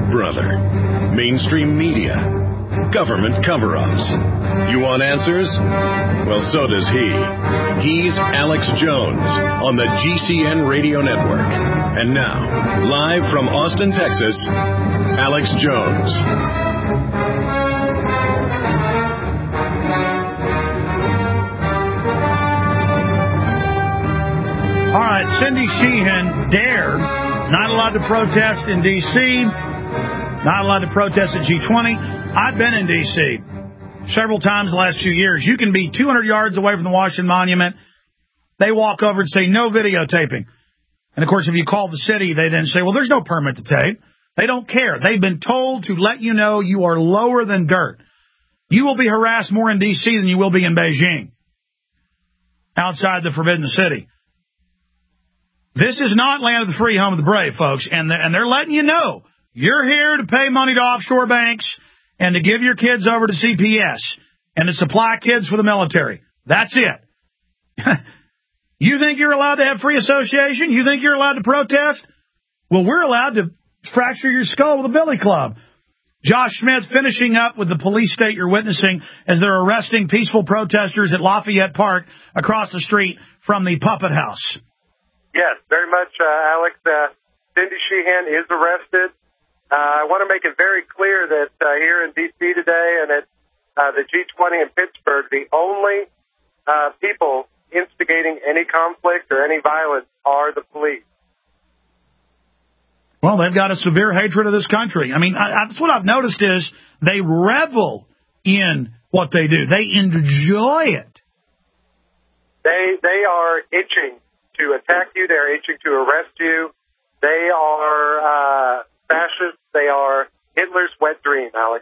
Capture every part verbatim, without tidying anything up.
Big Brother, mainstream media, government cover-ups. You want answers? Well, so does he. He's Alex Jones on the G C N Radio Network. And now, live from Austin, Texas, Alex Jones. All right, Cindy Sheehan dared, not allowed to protest in D C, not allowed to protest at G twenty. I've been in D C several times the last few years. You can be two hundred yards away from the Washington Monument. They walk over and say, no videotaping. And, of course, if you call the city, they then say, well, there's no permit to tape. They don't care. They've been told to let you know you are lower than dirt. You will be harassed more in D C than you will be in Beijing, outside the Forbidden City. This is not land of the free, home of the brave, folks, and they're, and they're letting you know you're here to pay money to offshore banks and to give your kids over to C P S and to supply kids for the military. That's it. You think you're allowed to have free association? You think you're allowed to protest? Well, we're allowed to fracture your skull with a billy club. Josh Smith finishing up with the police state you're witnessing as they're arresting peaceful protesters at Lafayette Park across the street from the Puppet House. Yes, very much, uh, Alex. Uh, Cindy Sheehan is arrested. Uh, I want to make it very clear that uh, here in D C today and at uh, the G twenty in Pittsburgh, the only uh, people instigating any conflict or any violence are the police. Well, they've got a severe hatred of this country. I mean, I, I, that's what I've noticed is they revel in what they do. They enjoy it. They they are itching to attack you. They're itching to arrest you. They are uh, fascists. They are Hitler's wet dream, Alex.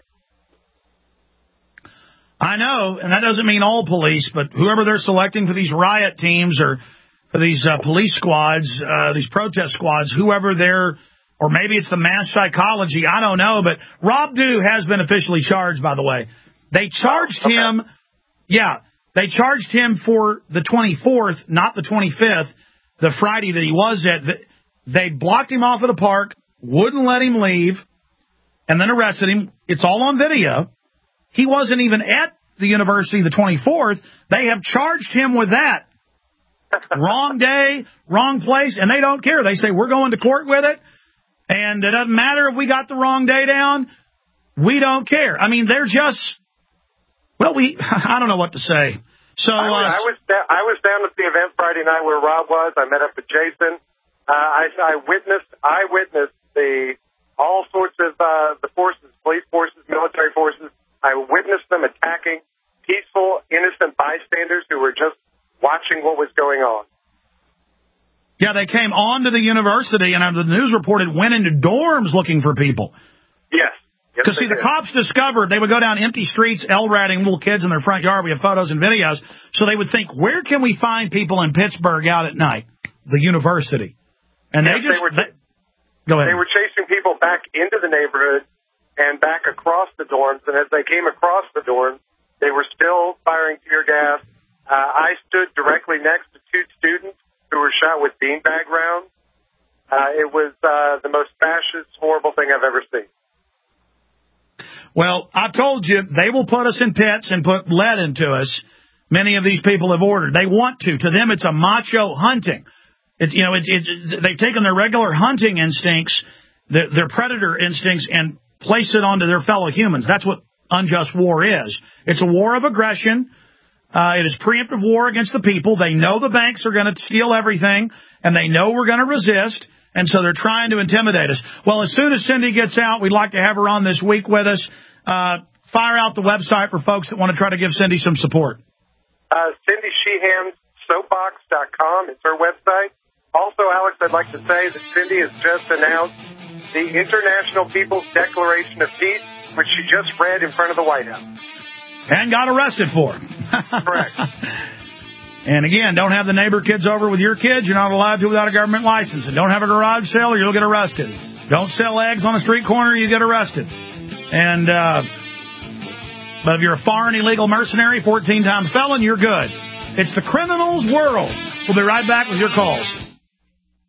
I know, and that doesn't mean all police, but whoever they're selecting for these riot teams or for these uh, police squads, uh, these protest squads, whoever they're, or maybe it's the mass psychology, I don't know, but Rob Dew has been officially charged, by the way. They charged oh, okay. him, yeah, they charged him for the twenty-fourth, not the twenty-fifth, the Friday that he was at. They blocked him off at a park, wouldn't let him leave, and then arrested him. It's all on video. He wasn't even at the university the twenty-fourth. They have charged him with that. Wrong day, wrong place, and they don't care. They say, we're going to court with it, and it doesn't matter if we got the wrong day down. We don't care. I mean, they're just, well, we, I don't know what to say. So I, was, uh, I, was, I was down at the event Friday night where Rob was. I met up with Jason. Uh, I, I witnessed, I witnessed the all sorts of uh, the forces, police forces, military forces. I witnessed them attacking peaceful, innocent bystanders who were just watching what was going on. Yeah, they came on to the university, and the news reported went into dorms looking for people. Yes. Because, yes, see, the did. cops discovered they would go down empty streets, L-ratting little kids in their front yard. We have photos and videos. So they would think, where can we find people in Pittsburgh out at night? The university. And yes, they just... They were, they, go ahead. They were chasing people back into the neighborhood and back across the dorms, and as they came across the dorms, they were still firing tear gas. Uh, I stood directly next to two students who were shot with beanbag rounds. Uh, it was uh, the most fascist, horrible thing I've ever seen. Well, I told you, they will put us in pits and put lead into us. Many of these people have ordered. They want to. To them, it's a macho hunting. It's, you know, it's, it's, they've taken their regular hunting instincts, their, their predator instincts, and place it onto their fellow humans. That's what unjust war is. It's a war of aggression. Uh, it is preemptive war against the people. They know the banks are going to steal everything, and they know we're going to resist, and so they're trying to intimidate us. Well, as soon as Cindy gets out, we'd like to have her on this week with us. Uh, fire out the website for folks that want to try to give Cindy some support. Uh, Cindy Sheehan Soapbox dot com is her website. Also, Alex, I'd like to say that Cindy has just announced the International People's Declaration of Peace, which she just read in front of the White House. And got arrested for. Correct. And again, don't have the neighbor kids over with your kids. You're not allowed to without a government license. And don't have a garage sale or you'll get arrested. Don't sell eggs on a street corner, you get arrested. And, uh, but if you're a foreign illegal mercenary, fourteen-time felon, you're good. It's the criminal's world. We'll be right back with your calls.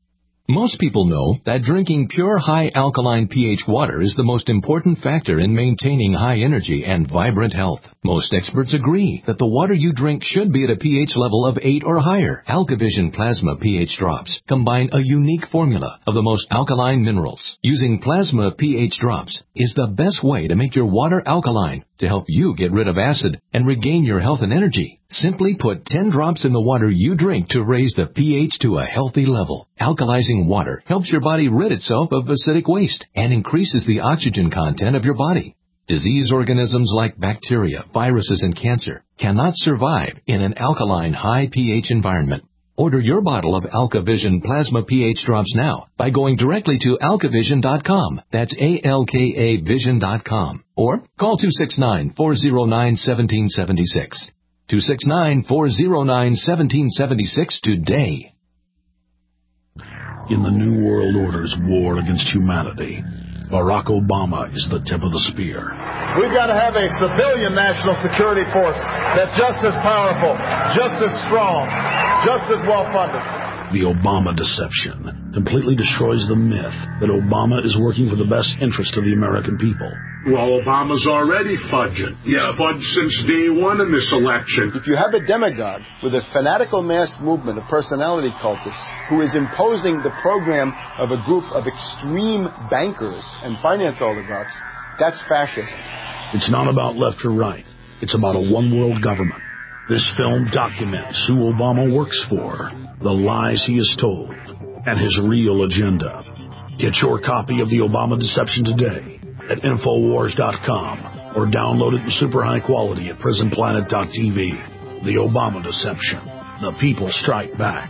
Most people know that drinking pure high alkaline pH water is the most important factor in maintaining high energy and vibrant health. Most experts agree that the water you drink should be at a pH level of eight or higher. AlkaVision Plasma pH Drops combine a unique formula of the most alkaline minerals. Using Plasma pH Drops is the best way to make your water alkaline to help you get rid of acid and regain your health and energy. Simply put ten drops in the water you drink to raise the pH to a healthy level. Alkalizing water helps your body rid itself of acidic waste and increases the oxygen content of your body. Disease organisms like bacteria, viruses, and cancer cannot survive in an alkaline high pH environment. Order your bottle of AlkaVision Plasma pH Drops now by going directly to alka vision dot com. That's A L K A vision dot com. Or call two six nine, four zero nine, one seven seven six. two six nine, four zero nine, one seven seven six today. In the New World Order's war against humanity, Barack Obama is the tip of the spear. We've got to have a civilian national security force that's just as powerful, just as strong, just as well-funded. The Obama deception completely destroys the myth that Obama is working for the best interest of the American people. Well, Obama's already fudging. He's yeah. fudged since day one in this election. If you have a demagogue with a fanatical mass movement of personality cultists who is imposing the program of a group of extreme bankers and finance oligarchs, that's fascism. It's not about left or right. It's about a one-world government. This film documents who Obama works for, the lies he has told, and his real agenda. Get your copy of The Obama Deception today at Infowars dot com or download it in super high quality at Prison Planet dot T V. The Obama Deception. The people strike back.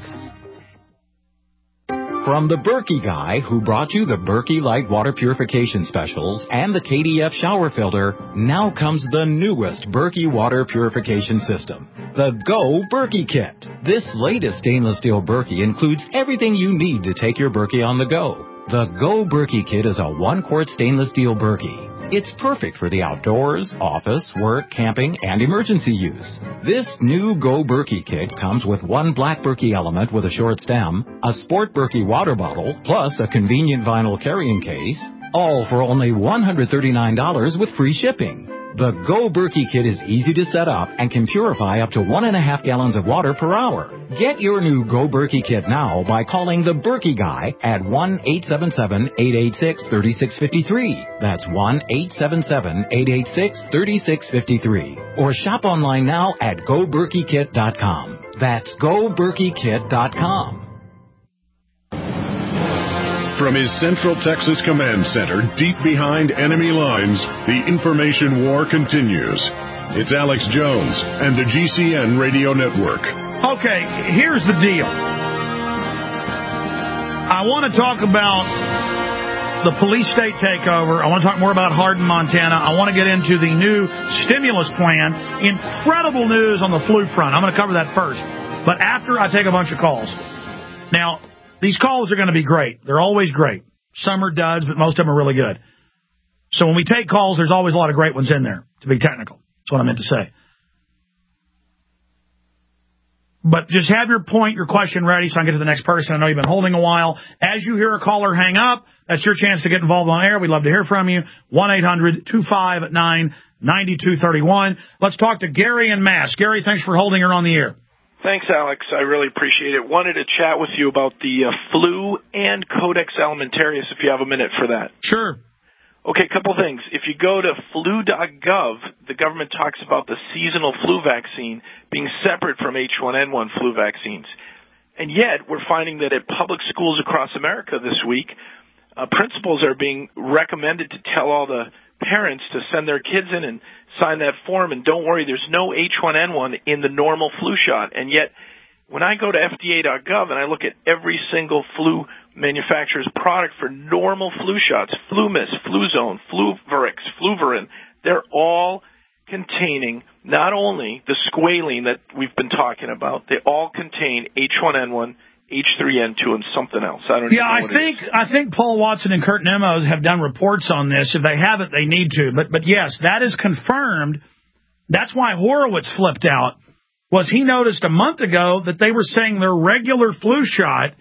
From the Berkey guy who brought you the Berkey Light Water Purification Specials and the K D F Shower Filter, now comes the newest Berkey Water Purification System, the Go Berkey Kit. This latest stainless steel Berkey includes everything you need to take your Berkey on the go. The Go Berkey Kit is a one-quart stainless steel Berkey. It's perfect for the outdoors, office, work, camping, and emergency use. This new Go Berkey Kit comes with one black Berkey element with a short stem, a sport Berkey water bottle, plus a convenient vinyl carrying case, all for only one hundred thirty-nine dollars with free shipping. The Go Berkey Kit is easy to set up and can purify up to one and a half gallons of water per hour. Get your new Go Berkey Kit now by calling the Berkey Guy at one eight seven seven, eight eight six, three six five three. That's one eight seven seven, eight eight six, three six five three. Or shop online now at go berkey kit dot com. That's go berkey kit dot com. From his Central Texas Command Center, deep behind enemy lines, the information war continues. It's Alex Jones and the G C N Radio Network. Okay, here's the deal. I want to talk about the police state takeover. I want to talk more about Hardin, Montana. I want to get into the new stimulus plan. Incredible news on the flu front. I'm going to cover that first. But after I take a bunch of calls. Now, these calls are going to be great. They're always great. Some are duds, but most of them are really good. So when we take calls, there's always a lot of great ones in there, to be technical. That's what I meant to say. But just have your point, your question ready so I can get to the next person. I know you've been holding a while. As you hear a caller hang up, that's your chance to get involved on air. We'd love to hear from you. one eight hundred, two five nine, nine two three one. Let's talk to Gary in Mass. Gary, thanks for holding her on the air. Thanks, Alex. I really appreciate it. Wanted to chat with you about the uh, flu and Codex Alimentarius, if you have a minute for that. Sure. Okay, a couple things. If you go to flu dot gov, the government talks about the seasonal flu vaccine being separate from H one N one flu vaccines. And yet, we're finding that at public schools across America this week, uh, principals are being recommended to tell all the parents to send their kids in and sign that form, and don't worry, there's no H one N one in the normal flu shot. And yet, when I go to F D A dot gov and I look at every single flu manufacturer's product for normal flu shots, FluMist, Fluzone, Fluvarix, Fluvarin, they're all containing not only the squalene that we've been talking about, they all contain H one N one, H three N two, and something else. I don't yeah, even know I what think it is. I think Paul Watson and Kurt Nemos have done reports on this. If they haven't, they need to. But but yes, that is confirmed. That's why Horowitz flipped out. Was he noticed a month ago that they were saying their regular flu shot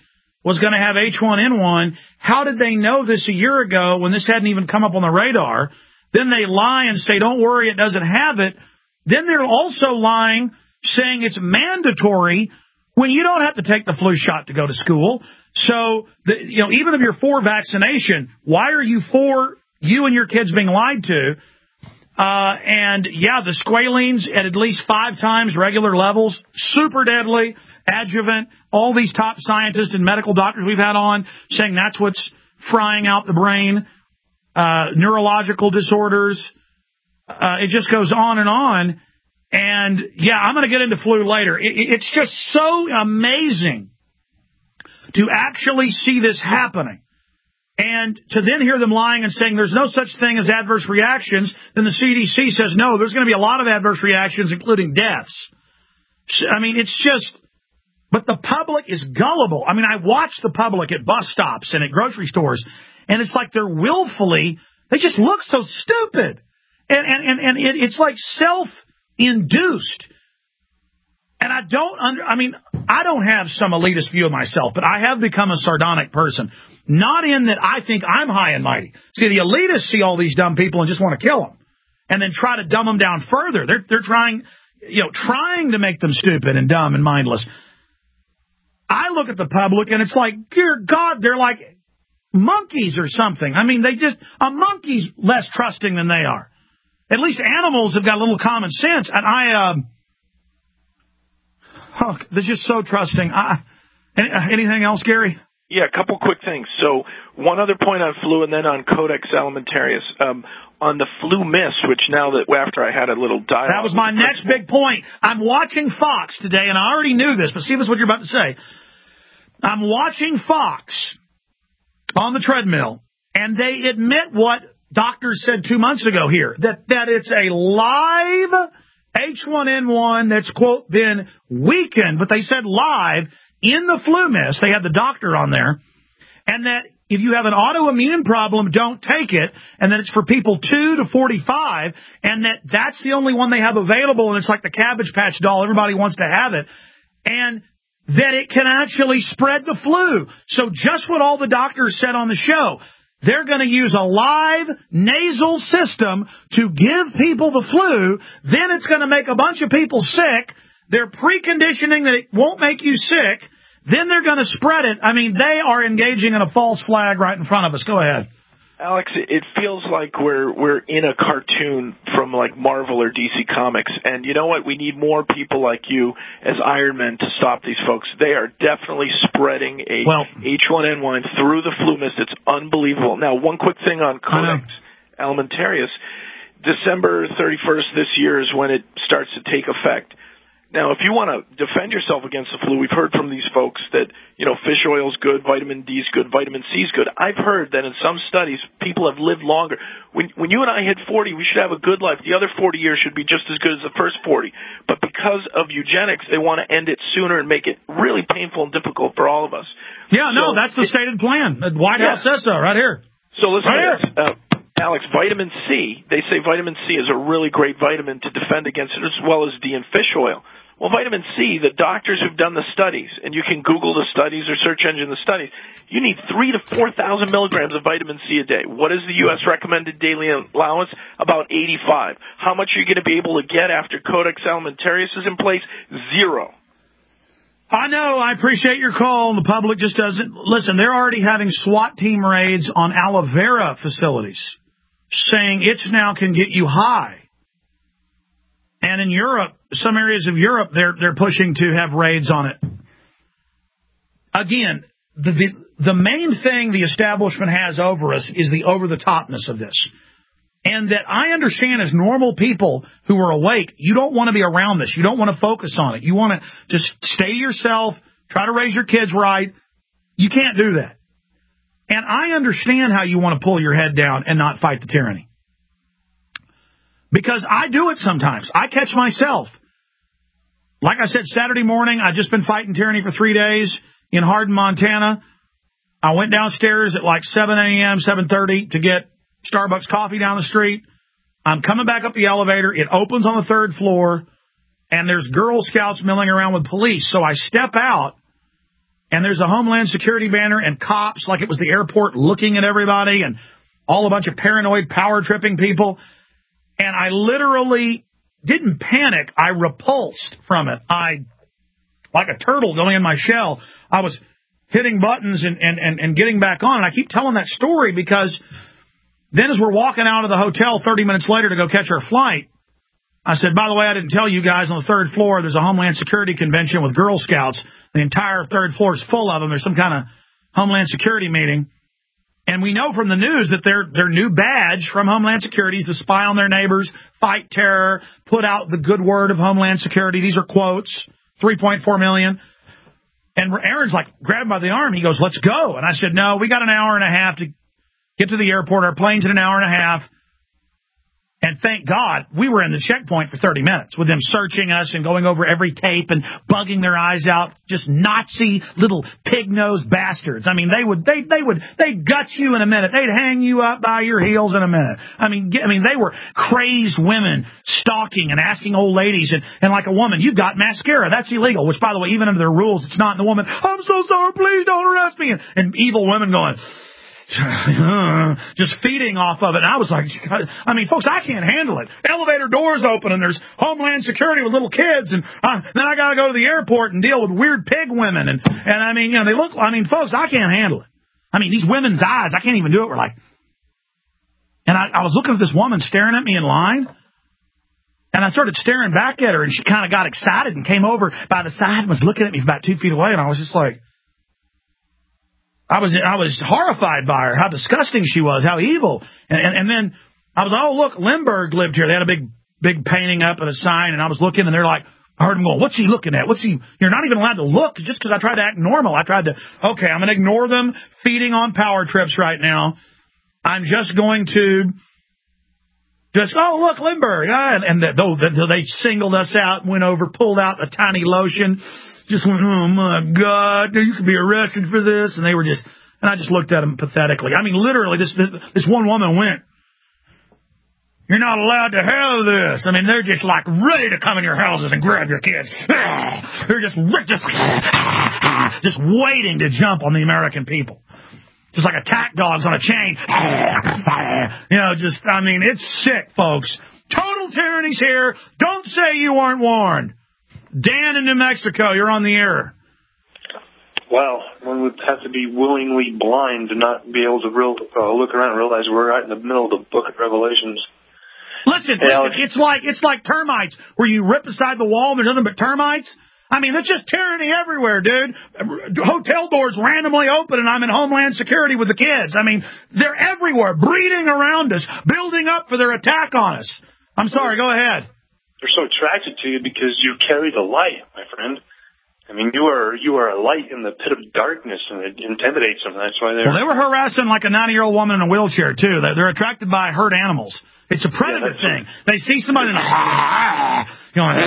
was going to have H one N one. How did they know this a year ago when this hadn't even come up on the radar? Then they lie and say, don't worry, it doesn't have it. Then they're also lying, saying it's mandatory when you don't have to take the flu shot to go to school. So, the, you know, even if you're for vaccination, why are you for you and your kids being lied to? Uh, and, yeah, the squalene at at least five times regular levels, super deadly, adjuvant, all these top scientists and medical doctors we've had on saying that's what's frying out the brain, uh, neurological disorders. Uh, it just goes on and on. And, yeah, I'm going to get into flu later. It, it's just so amazing to actually see this happening. And to then hear them lying and saying there's no such thing as adverse reactions, then the C D C says, no, there's going to be a lot of adverse reactions, including deaths. I mean, it's just, but the public is gullible. I mean, I watch the public at bus stops and at grocery stores, and it's like they're willfully, they just look so stupid. And, and, and, and it, it's like self-induced. And I don't under, I mean, I don't have some elitist view of myself, but I have become a sardonic person. Not in that I think I'm high and mighty. See, the elitists see all these dumb people and just want to kill them and then try to dumb them down further. They're, they're trying, you know, trying to make them stupid and dumb and mindless. I look at the public and it's like, dear God, they're like monkeys or something. I mean, they just, a monkey's less trusting than they are. At least animals have got a little common sense. And I, um, oh, they're just so trusting. I, anything else, Gary? Yeah, a couple quick things. So one other point on flu and then on Codex Alimentarius. Um, on the flu miss, which now that after I had a little dialogue. That was my next big point. I'm watching Fox today, and I already knew this, but see if this is what you're about to say. I'm watching Fox on the treadmill, and they admit what doctors said two months ago here, that, that it's a live H one N one that's, quote, been weakened, but they said live in the flu miss. They had the doctor on there, and that if you have an autoimmune problem, don't take it, and that it's for people two to forty-five, and that that's the only one they have available, and it's like the Cabbage Patch doll. Everybody wants to have it, and that it can actually spread the flu. So just what all the doctors said on the show. They're going to use a live nasal system to give people the flu. Then it's going to make a bunch of people sick. They're preconditioning that it won't make you sick. Then they're going to spread it. I mean, they are engaging in a false flag right in front of us. Go ahead. Alex, it feels like we're we're in a cartoon from like Marvel or D C Comics. And you know what? We need more people like you as Iron Men to stop these folks. They are definitely spreading a well, H one N one through the flu mist. It's unbelievable. Now, one quick thing on Codex Alimentarius. December thirty-first this year is when it starts to take effect. Now, if you want to defend yourself against the flu, we've heard from these folks that, you know, fish oil is good, vitamin D is good, vitamin C is good. I've heard that in some studies, people have lived longer. When when you and I hit forty, we should have a good life. The other forty years should be just as good as the first forty. But because of eugenics, they want to end it sooner and make it really painful and difficult for all of us. Yeah, so, no, that's the stated plan. The White yeah. House says so right here. So listen right to this. Uh, Alex, vitamin C, they say vitamin C is a really great vitamin to defend against it, as well as D in fish oil. Well, vitamin C, the doctors who've done the studies, and you can Google the studies or search engine the studies, you need three to four thousand milligrams of vitamin C a day. What is the U S recommended daily allowance? About eighty-five. How much are you going to be able to get after Codex Alimentarius is in place? Zero. I know. I appreciate your call. The public just doesn't listen. They're already having SWAT team raids on aloe vera facilities, saying it's now can get you high. And in Europe, some areas of Europe, they're they're pushing to have raids on it. Again, the, the the main thing the establishment has over us is the over-the-topness of this. And that I understand as normal people who are awake, you don't want to be around this. You don't want to focus on it. You want to just stay to yourself, try to raise your kids right. You can't do that. And I understand how you want to pull your head down and not fight the tyranny. Because I do it sometimes. I catch myself. Like I said, Saturday morning, I've just been fighting tyranny for three days in Hardin, Montana. I went downstairs at like seven a.m., seven thirty to get Starbucks coffee down the street. I'm coming back up the elevator. It opens on the third floor, and there's Girl Scouts milling around with police. So I step out, and there's a Homeland Security banner and cops like it was the airport looking at everybody and all a bunch of paranoid power-tripping people. And I literally didn't panic. I repulsed from it. I, like a turtle going in my shell, I was hitting buttons and, and, and, and getting back on. And I keep telling that story because then as we're walking out of the hotel thirty minutes later to go catch our flight, I said, by the way, I didn't tell you guys, on the third floor, there's a Homeland Security convention with Girl Scouts. The entire third floor is full of them. There's some kind of Homeland Security meeting. And we know from the news that their their new badge from Homeland Security is to spy on their neighbors, fight terror, put out the good word of Homeland Security. These are quotes, three point four million. And Aaron's like, grabbed by the arm. He goes, let's go. And I said, no, we got an hour and a half to get to the airport. Our plane's in an hour and a half. And thank God we were in the checkpoint for thirty minutes with them searching us and going over every tape and bugging their eyes out. Just Nazi little pig-nosed bastards. I mean, they would, they, they would, they'd gut you in a minute. They'd hang you up by your heels in a minute. I mean, I mean, they were crazed women stalking and asking old ladies. And, and like a woman, you've got mascara. That's illegal, which, by the way, even under their rules, it's not. And the woman, I'm so sorry, please don't arrest me. And, and evil women going, just feeding off of it. And I was like, I mean, folks, I can't handle it. Elevator doors open and there's Homeland Security with little kids, and uh, then I got to go to the airport and deal with weird pig women. And, and I mean, you know, they look, I mean, folks, I can't handle it. I mean, these women's eyes, I can't even do it. We're like, and I, I was looking at this woman staring at me in line, and I started staring back at her, and she kind of got excited and came over by the side and was looking at me about two feet away, and I was just like, I was I was horrified by her, how disgusting she was, how evil. And, and, and then I was like, oh, look, Lindbergh lived here. They had a big big painting up and a sign, and I was looking, and they're like, I heard them going, what's he looking at? What's he? You're not even allowed to look just because I tried to act normal. I tried to, okay, I'm going to ignore them feeding on power trips right now. I'm just going to just, oh, look, Lindbergh. Ah, and and the, the, they singled us out, went over, pulled out a tiny lotion. Just went, oh, my God, you could be arrested for this. And they were just, and I just looked at them pathetically. I mean, literally, this this, this one woman went, you're not allowed to have this. I mean, they're just like ready to come in your houses and grab your kids. They're just, just, just waiting to jump on the American people. Just like attack dogs on a chain. You know, just, I mean, it's sick, folks. Total tyranny's here. Don't say you weren't warned. Dan in New Mexico, you're on the air. Wow, one would have to be willingly blind to not be able to real, uh, look around and realize we're right in the middle of the book of Revelations. Listen, hey, listen Alex. it's like it's like termites, where you rip aside the wall and there's nothing but termites. I mean, it's just tyranny everywhere, dude. Hotel doors randomly open, and I'm in Homeland Security with the kids. I mean, they're everywhere, breeding around us, building up for their attack on us. I'm sorry, go ahead. They're so attracted to you because you carry the light, my friend. I mean, you are you are a light in the pit of darkness, and it intimidates them. That's why they're... Well, they were harassing like a ninety-year-old woman in a wheelchair, too. They're, they're attracted by hurt animals. It's a predator yeah, thing. A... They see somebody and they're going,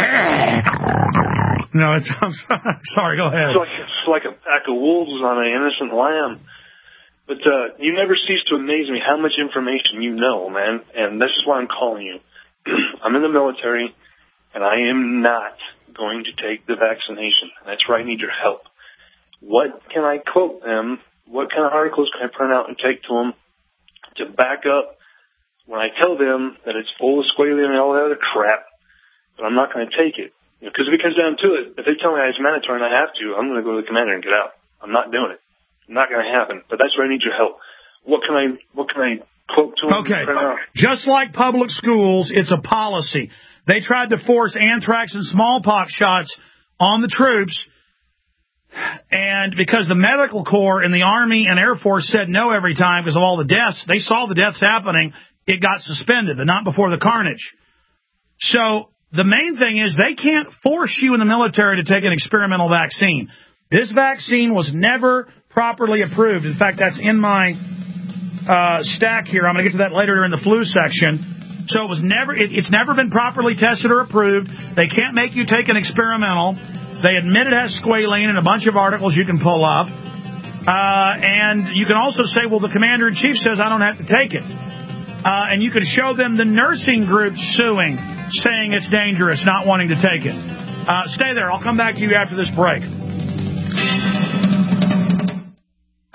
no, it's, I'm sorry, go ahead. It's like, it's like a pack of wolves on an innocent lamb. But uh, you never cease to amaze me how much information you know, man, and this is why I'm calling you. I'm in the military, and I am not going to take the vaccination. That's where I need your help. What can I quote them? What kind of articles can I print out and take to them to back up when I tell them that it's full of squalene and all that other crap, but I'm not going to take it? Because you know, if it comes down to it, if they tell me it's mandatory and I have to, I'm going to go to the commander and get out. I'm not doing it. It's not going to happen. But that's where I need your help. What can I? What can I? Okay, just like public schools, it's a policy. They tried to force anthrax and smallpox shots on the troops, and because the medical corps and the Army and Air Force said no every time because of all the deaths, they saw the deaths happening, it got suspended, but not before the carnage. So the main thing is they can't force you in the military to take an experimental vaccine. This vaccine was never properly approved. In fact, that's in my... Uh, stack here. I'm going to get to that later during the flu section. So it was never, it, it's never been properly tested or approved. They can't make you take an experimental. They admit it has squalene in a bunch of articles you can pull up. Uh, and you can also say, well, the commander-in-chief says I don't have to take it. Uh, and you can show them the nursing group suing, saying it's dangerous, not wanting to take it. Uh, stay there. I'll come back to you after this break.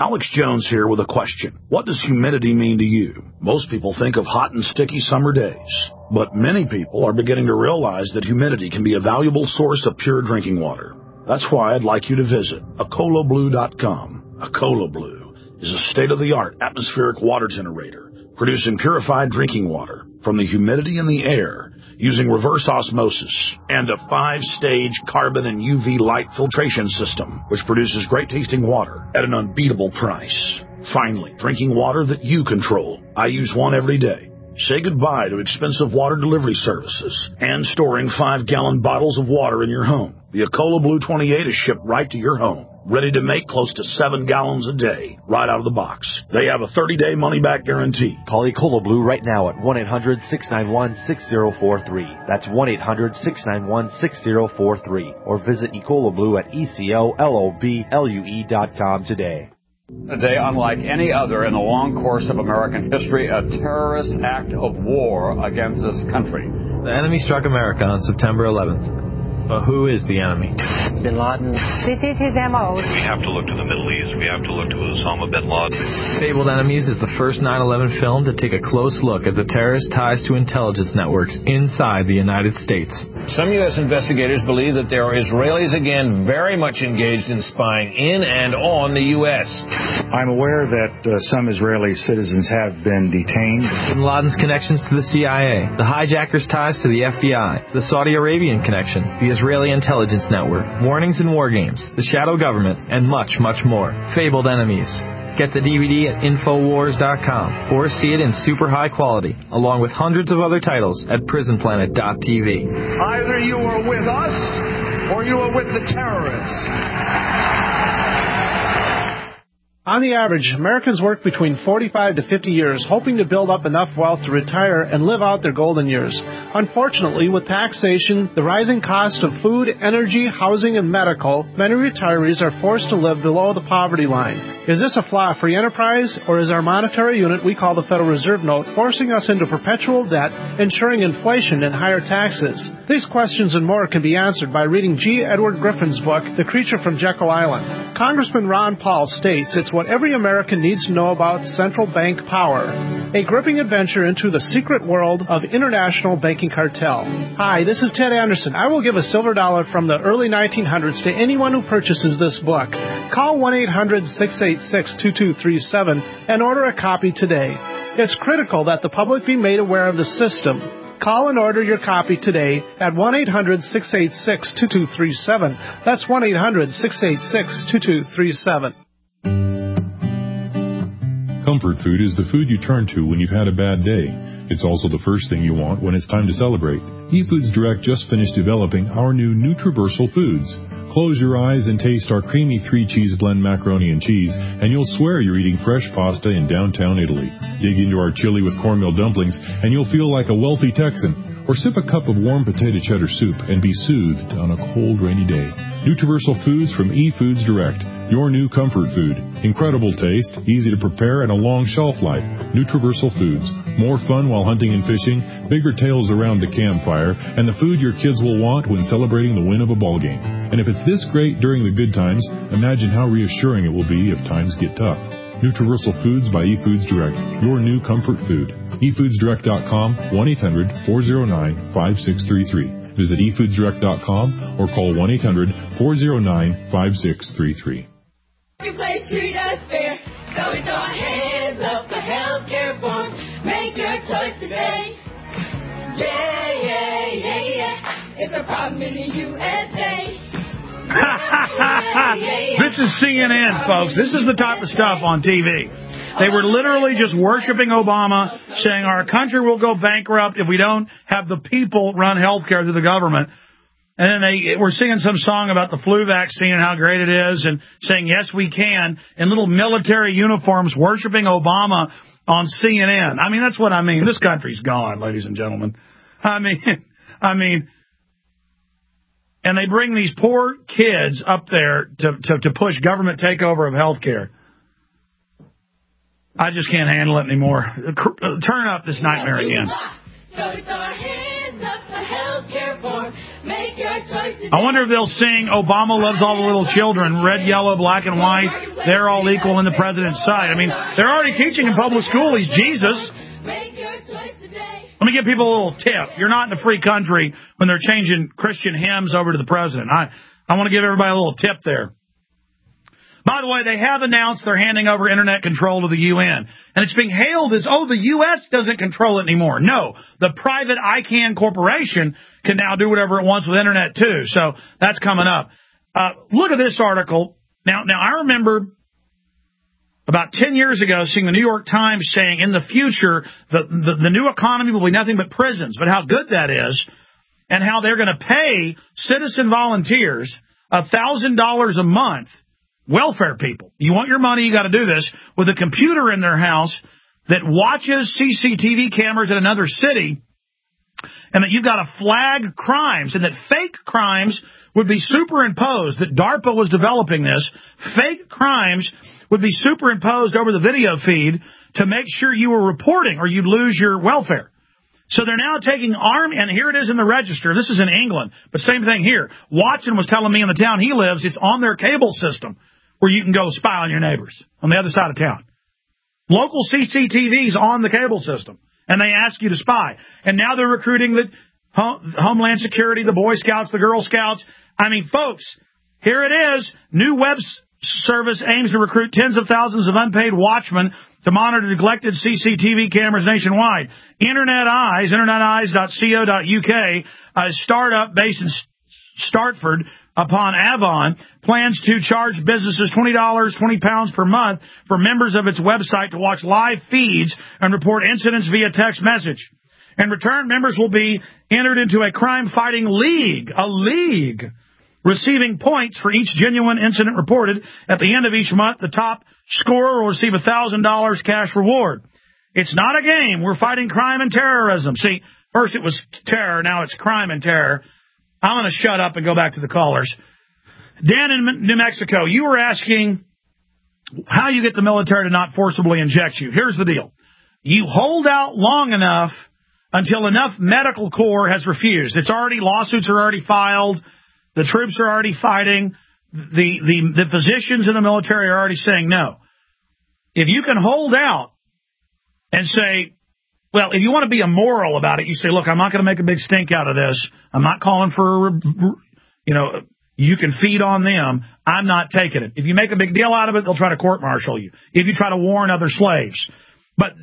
Alex Jones here with a question. What does humidity mean to you? Most people think of hot and sticky summer days, but many people are beginning to realize that humidity can be a valuable source of pure drinking water. That's why I'd like you to visit Acola Blue dot com. Acola Blue is a state-of-the-art atmospheric water generator producing purified drinking water from the humidity in the air using reverse osmosis and a five-stage carbon and U V light filtration system, which produces great-tasting water at an unbeatable price. Finally, drinking water that you control. I use one every day. Say goodbye to expensive water delivery services and storing five-gallon bottles of water in your home. The Acola Blue twenty-eight is shipped right to your home, ready to make close to seven gallons a day, right out of the box. They have a thirty-day money-back guarantee. Call Ecola Blue right now at one eight hundred six nine one six zero four three. That's one eight hundred six nine one six zero four three. Or visit Ecola Blue at E C O L O B L U E dot com today. A day unlike any other in the long course of American history, a terrorist act of war against this country. The enemy struck America on September eleventh. But who is the enemy? Bin Laden. This is his M O. We have to look to the Middle East. We have to look to Osama bin Laden. Fabled Enemies is the first nine eleven film to take a close look at the terrorist ties to intelligence networks inside the United States. Some U S investigators believe that there are Israelis again very much engaged in spying in and on the U S. I'm aware that uh, some Israeli citizens have been detained. Bin Laden's connections to the C I A, the hijackers' ties to the F B I, the Saudi Arabian connection, the Israeli intelligence network, warnings and war games, the shadow government, and much, much more. Fabled Enemies. Get the D V D at Infowars dot com or see it in super high quality, along with hundreds of other titles at Prison Planet dot T V. Either you are with us or you are with the terrorists. On the average, Americans work between forty-five to fifty years, hoping to build up enough wealth to retire and live out their golden years. Unfortunately, with taxation, the rising cost of food, energy, housing, and medical, many retirees are forced to live below the poverty line. Is this a flaw free enterprise, or is our monetary unit we call the Federal Reserve Note forcing us into perpetual debt, ensuring inflation and higher taxes? These questions and more can be answered by reading G. Edward Griffin's book, The Creature from Jekyll Island. Congressman Ron Paul states it's what every American needs to know about central bank power. A gripping adventure into the secret world of international banking cartel. Hi, this is Ted Anderson. I will give a silver dollar from the early nineteen hundreds to anyone who purchases this book. Call one eight hundred six eight six two two three seven and order a copy today. It's critical that the public be made aware of the system. Call and order your copy today at one eight hundred six eight six two two three seven. That's one eight hundred six eight six two two three seven. Comfort food is the food you turn to when you've had a bad day. It's also the first thing you want when it's time to celebrate. eFoods Direct just finished developing our new Nutriversal Foods. Close your eyes and taste our creamy three-cheese blend macaroni and cheese, and you'll swear you're eating fresh pasta in downtown Italy. Dig into our chili with cornmeal dumplings, and you'll feel like a wealthy Texan. Or sip a cup of warm potato cheddar soup and be soothed on a cold, rainy day. Nutriversal Foods from eFoods Direct, your new comfort food. Incredible taste, easy to prepare, and a long shelf life. Nutriversal Foods. More fun while hunting and fishing, bigger tales around the campfire, and the food your kids will want when celebrating the win of a ball game. And if it's this great during the good times, imagine how reassuring it will be if times get tough. Nutriversal Foods by eFoods Direct, your new comfort food. e foods direct dot com, one eight hundred four oh nine five six three three. Visit e foods direct dot com or call one eight hundred four oh nine five six three three. Marketplace treat us fair, so we throw our hands up for healthcare reform. Make your choice today. Yeah, yeah, yeah, yeah. It's a problem in the U S A. This is C N N, folks. This is the type of stuff on T V. They were literally just worshiping Obama, saying our country will go bankrupt if we don't have the people run healthcare through the government. And then they were singing some song about the flu vaccine and how great it is, and saying, yes, we can, in little military uniforms, worshiping Obama on C N N. I mean, that's what I mean. This country's gone, ladies and gentlemen. I mean, I mean, and they bring these poor kids up there to, to, to push government takeover of healthcare. I just can't handle it anymore. Turn up this nightmare again. So we throw our hands up for healthcare reform. Make your I wonder if they'll sing Obama Loves All the Little Children, red, yellow, black, and white. They're all equal in the president's sight. I mean, they're already teaching in public school he's Jesus. Let me give people a little tip. You're not in a free country when they're changing Christian hymns over to the president. I, I want to give everybody a little tip there. By the way, they have announced they're handing over Internet control to the U N. And it's being hailed as, oh, the U S doesn't control it anymore. No, the private ICANN corporation can now do whatever it wants with Internet, too. So that's coming up. Uh, look at this article. Now, now I remember about ten years ago seeing the New York Times saying in the future the, the, the new economy will be nothing but prisons, but how good that is, and how they're going to pay citizen volunteers one thousand dollars a month. Welfare people. You want your money, you got to do this with a computer in their house that watches C C T V cameras in another city, and that you've got to flag crimes, and that fake crimes would be superimposed, that DARPA was developing this. Fake crimes would be superimposed over the video feed to make sure you were reporting or you'd lose your welfare. So they're now taking arm, and here it is in the register. This is in England, but same thing here. Watson was telling me in the town he lives, it's on their cable system where you can go spy on your neighbors on the other side of town. Local C C T Vs on the cable system, and they ask you to spy. And now they're recruiting the Homeland Security, the Boy Scouts, the Girl Scouts. I mean, folks, here it is. New web service aims to recruit tens of thousands of unpaid watchmen to monitor neglected C C T V cameras nationwide. Internet Eyes, internet eyes dot co dot uk, a startup based in Startford upon Avon, plans to charge businesses twenty dollars, twenty pounds per month for members of its website to watch live feeds and report incidents via text message. In return, members will be entered into a crime-fighting league, a league, receiving points for each genuine incident reported. At the end of each month, the top scorer will receive one thousand dollars cash reward. It's not a game. We're fighting crime and terrorism. See, first it was terror, now it's crime and terror. I'm going to shut up and go back to the callers. Dan in New Mexico, you were asking how you get the military to not forcibly inject you. Here's the deal. You hold out long enough until enough medical corps has refused. It's already, lawsuits are already filed. The troops are already fighting. The, the, the physicians in the military are already saying no. If you can hold out and say, well, if you want to be immoral about it, you say, look, I'm not going to make a big stink out of this. I'm not calling for, you know, you can feed on them. I'm not taking it. If you make a big deal out of it, they'll try to court-martial you. If you try to warn other slaves. But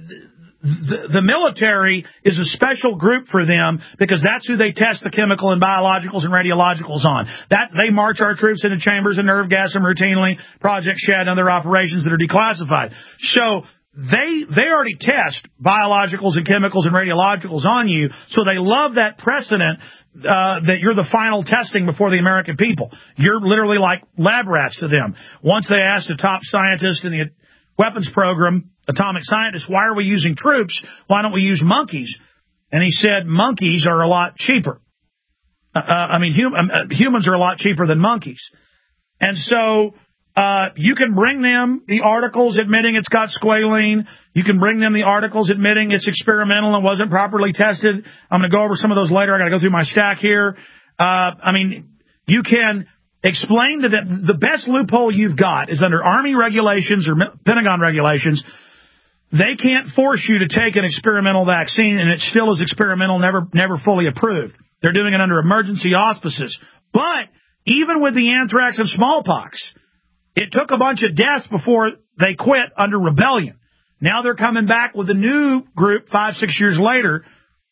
the, the military is a special group for them because that's who they test the chemical and biologicals and radiologicals on. That they march our troops into chambers and nerve gas them routinely, Project Shed and other operations that are declassified. So They they already test biologicals and chemicals and radiologicals on you, so they love that precedent uh, that you're the final testing before the American people. You're literally like lab rats to them. Once they asked the top scientist in the weapons program, atomic scientist, why are we using troops? Why don't we use monkeys? And he said monkeys are a lot cheaper. Uh, I mean, hum, uh, humans are a lot cheaper than monkeys. And so Uh, you can bring them the articles admitting it's got squalene. You can bring them the articles admitting it's experimental and wasn't properly tested. I'm going to go over some of those later. I got to go through my stack here. Uh, I mean, you can explain to them. The best loophole you've got is under Army regulations or Pentagon regulations. They can't force you to take an experimental vaccine, and it still is experimental, never, never fully approved. They're doing it under emergency auspices. But even with the anthrax and smallpox, it took a bunch of deaths before they quit under rebellion. Now they're coming back with a new group five, six years later.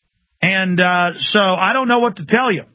And uh, so I don't know what to tell you.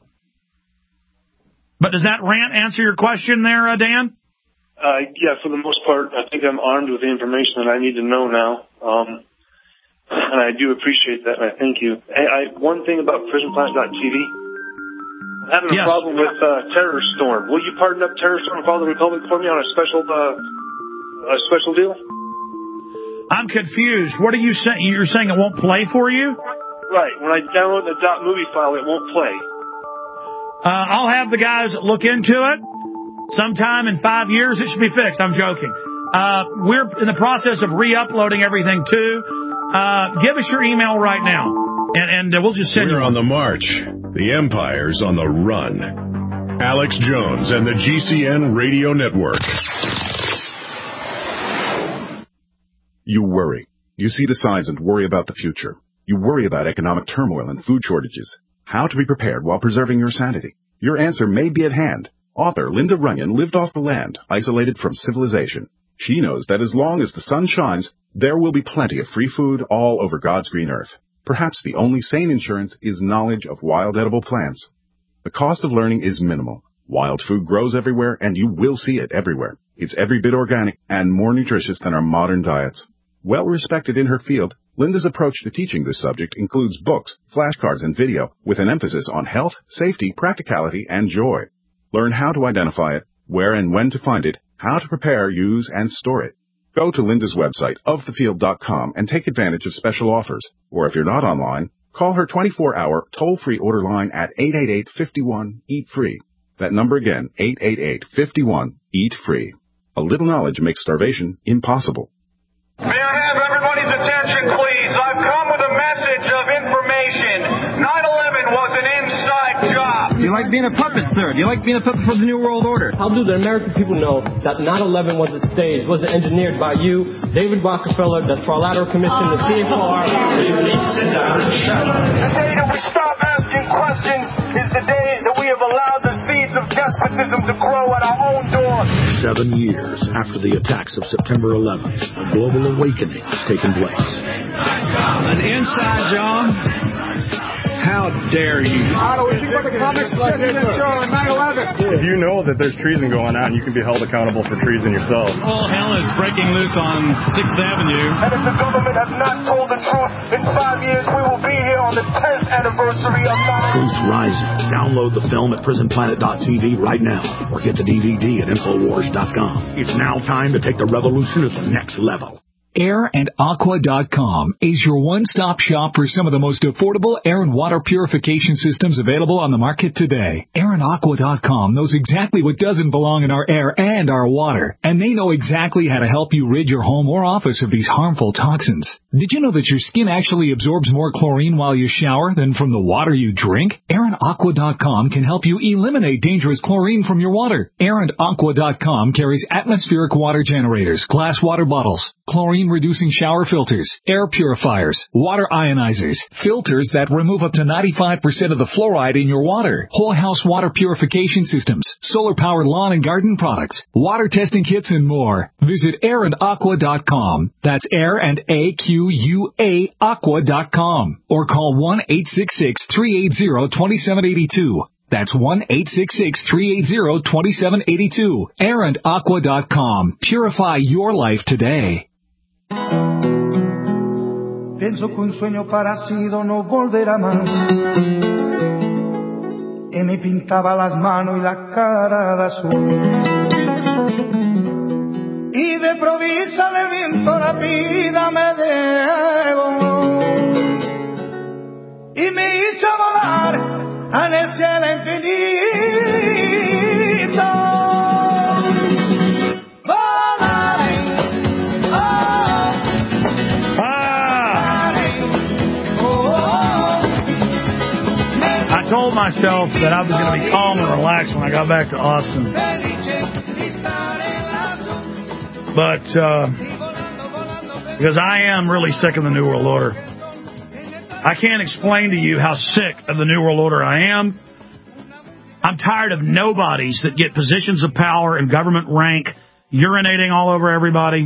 But does that rant answer your question there, uh, Dan? Uh, yeah, for the most part, I think I'm armed with the information that I need to know now. Um, and I do appreciate that, and I thank you. Hey, I, one thing about prison plans dot t v. I'm having a yes. problem with uh, Terror Storm. Will you pardon up Terror Storm and Father Republic for me on a special uh, a special deal? I'm confused. What are you saying? You're saying it won't play for you? Right. When I download the .movie file, it won't play. Uh, I'll have the guys look into it. Sometime in five years, it should be fixed. I'm joking. Uh, we're in the process of re-uploading everything, too. Uh, give us your email right now, and, and uh, we'll just send we're you on the march. The Empire's on the run. Alex Jones and the G C N Radio Network. You worry. You see the signs and worry about the future. You worry about economic turmoil and food shortages. How to be prepared while preserving your sanity. Your answer may be at hand. Author Linda Runyon lived off the land, isolated from civilization. She knows that as long as the sun shines, there will be plenty of free food all over God's green earth. Perhaps the only sane insurance is knowledge of wild edible plants. The cost of learning is minimal. Wild food grows everywhere, and you will see it everywhere. It's every bit organic and more nutritious than our modern diets. Well respected in her field, Linda's approach to teaching this subject includes books, flashcards, and video with an emphasis on health, safety, practicality, and joy. Learn how to identify it, where and when to find it, how to prepare, use, and store it. Go to Linda's website, of the field dot com, and take advantage of special offers. Or if you're not online, call her twenty-four hour toll-free order line at eight eight eight, five one, eat free. That number again, eight eight eight, five one, eat free. A little knowledge makes starvation impossible. May I have everybody's attention, please? I've come with a message of information. nine eleven was an inside job. Do you like being a puppet, sir? Do you like being a puppet for the New World Order? How do the American people know that nine eleven was a stage, was engineered by you, David Rockefeller, the Trilateral Commission, the C F R? The day that we stop asking questions is the day that we have allowed the seeds of despotism to grow at our own door. Seven years after the attacks of September eleventh, a global awakening has taken place. An inside job? How dare you? If you know that there's treason going on, you can be held accountable for treason yourself. All hell is breaking loose on sixth Avenue. And if the government has not told the truth, in five years we will be here on the tenth anniversary of nine eleven. Truth Rising. Download the film at prison planet dot t v right now, or get the D V D at infowars dot com. It's now time to take the revolution to the next level. air and aqua dot com is your one-stop shop for some of the most affordable air and water purification systems available on the market today. air and aqua dot com knows exactly what doesn't belong in our air and our water, and they know exactly how to help you rid your home or office of these harmful toxins. Did you know that your skin actually absorbs more chlorine while you shower than from the water you drink? air and aqua dot com can help you eliminate dangerous chlorine from your water. air and aqua dot com carries atmospheric water generators, glass water bottles, chlorine reducing shower filters, air purifiers, water ionizers, filters that remove up to ninety-five percent of the fluoride in your water, whole house water purification systems, solar powered lawn and garden products, water testing kits, and more. Visit air and aqua dot com. That's air and A Q U A aqua dot com. Or call one eight six six, three eight zero, two seven eight two. That's one eight six six, three eight zero, two seven eight two. air and aqua dot com. Purify your life today. Pienso que un sueño parecido no volverá más. Y me pintaba las manos y la cara de azul. Y de provisa el viento la vida me debo. Y me hizo volar en el cielo infinito. I told myself that I was going to be calm and relaxed when I got back to Austin. But, uh, because I am really sick of the New World Order. I can't explain to you how sick of the New World Order I am. I'm tired of nobodies that get positions of power and government rank urinating all over everybody.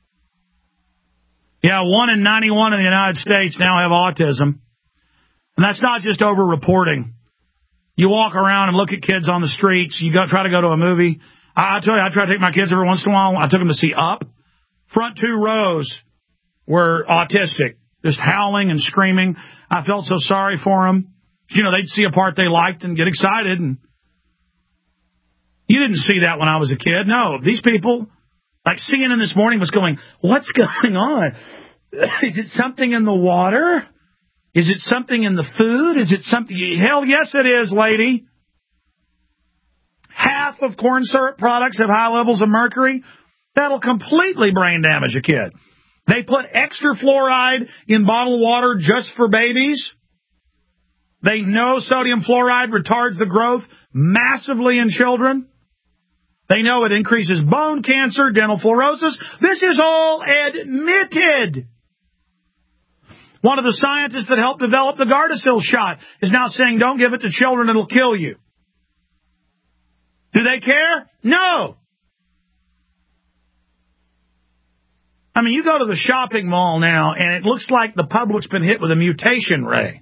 Yeah, one in ninety-one in the United States now have autism. And that's not just over-reporting. You walk around and look at kids on the streets. You go try to go to a movie. I, I tell you, I try to take my kids every once in a while. I took them to see Up. Front two rows were autistic, just howling and screaming. I felt so sorry for them. You know, they'd see a part they liked and get excited. And you didn't see that when I was a kid. No, these people, like C N N this morning was going, what's going on? Is it something in the water? Is it something in the food? Is it something? Hell, yes, it is, lady. Half of corn syrup products have high levels of mercury. That'll completely brain damage a kid. They put extra fluoride in bottled water just for babies. They know sodium fluoride retards the growth massively in children. They know it increases bone cancer, dental fluorosis. This is all admitted. One of the scientists that helped develop the Gardasil shot is now saying, don't give it to children, it'll kill you. Do they care? No. I mean, you go to the shopping mall now, and it looks like the public's been hit with a mutation ray.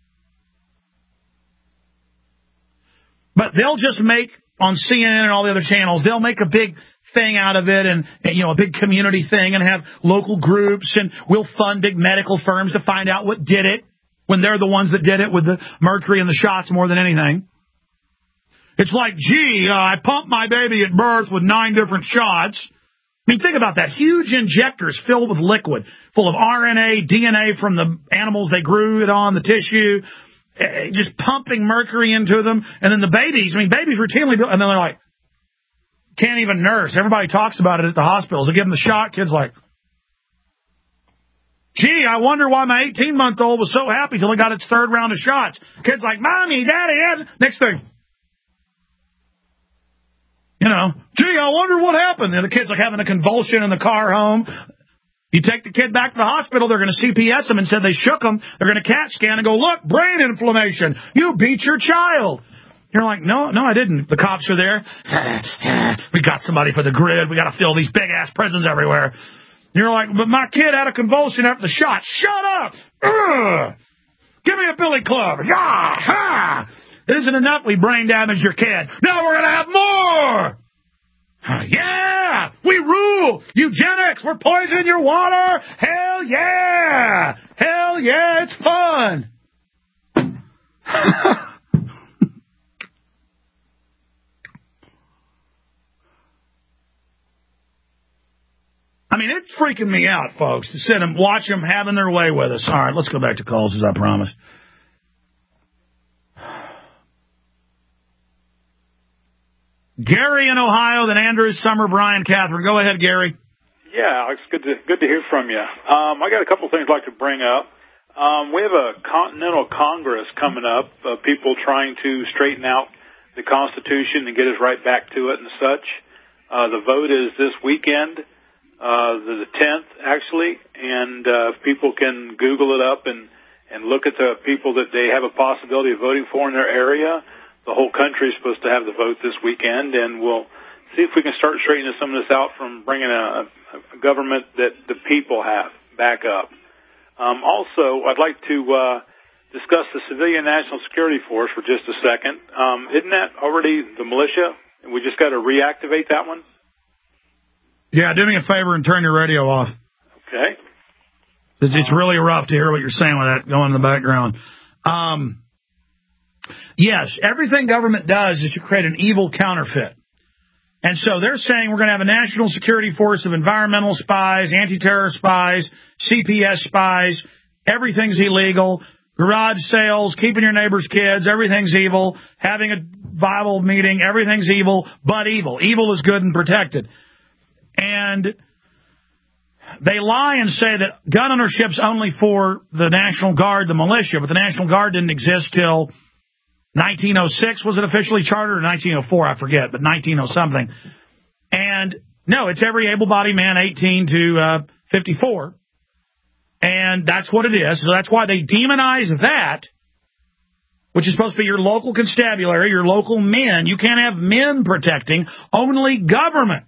But they'll just make, on C N N and all the other channels, they'll make a big thing out of it and, you know, a big community thing and have local groups, and we'll fund big medical firms to find out what did it when they're the ones that did it with the mercury and the shots more than anything. It's like, gee, uh, I pumped my baby at birth with nine different shots. I mean, think about that. Huge injectors filled with liquid, full of R N A, D N A from the animals they grew it on, the tissue, just pumping mercury into them. And then the babies, I mean, babies routinely do, and then they're like, can't even nurse. Everybody talks about it at the hospitals. They give them the shot. Kids like, gee, I wonder why my eighteen-month-old was so happy till he got its third round of shots. Kids like, Mommy, Daddy, Ed. Next thing. You know, gee, I wonder what happened. And the kid's like having a convulsion in the car home. You take the kid back to the hospital, they're going to C P S him and said they shook him. They're going to CAT scan and go, look, brain inflammation. You beat your child. You're like, no, no, I didn't. The cops are there. We got somebody for the grid. We got to fill these big-ass prisons everywhere. You're like, but my kid had a convulsion after the shot. Shut up. Ugh. Give me a billy club. Yeah, ha. It isn't enough we brain damaged your kid. Now we're going to have more. Yeah, we rule. Eugenics, we're poisoning your water. Hell yeah. Hell yeah, it's fun. I mean, it's freaking me out, folks, to sit and watch them having their way with us. All right, let's go back to calls as I promised. Gary in Ohio, then Andrew, Summer, Brian, Catherine. Go ahead, Gary. Yeah, Alex, good to good to hear from you. Um, I got a couple of things I'd like to bring up. Um, we have a Continental Congress coming up, uh, people trying to straighten out the Constitution and get us right back to it and such. Uh, the vote is this weekend, uh, the tenth, actually, and uh, if people can Google it up and, and look at the people that they have a possibility of voting for in their area. The whole country is supposed to have the vote this weekend, and we'll see if we can start straightening some of this out from bringing a, a government that the people have back up. Um, also, I'd like to uh, discuss the Civilian National Security Force for just a second. Um, isn't that already the militia? And we just got to reactivate that one? Yeah, do me a favor and turn your radio off. Okay. It's, it's really rough to hear what you're saying with that going in the background. Um... Yes, everything government does is to create an evil counterfeit. And so they're saying we're going to have a national security force of environmental spies, anti-terror spies, C P S spies. Everything's illegal. Garage sales, keeping your neighbor's kids, everything's evil. Having a Bible meeting, everything's evil, but evil. Evil is good and protected. And they lie and say that gun ownership's only for the National Guard, the militia, but the National Guard didn't exist till nineteen oh six, was it officially chartered, or nineteen oh four, I forget, but nineteen oh something. And no, it's every able-bodied man eighteen to fifty-four. And that's what it is. So that's why they demonize that, which is supposed to be your local constabulary, your local men. You can't have men protecting, only government.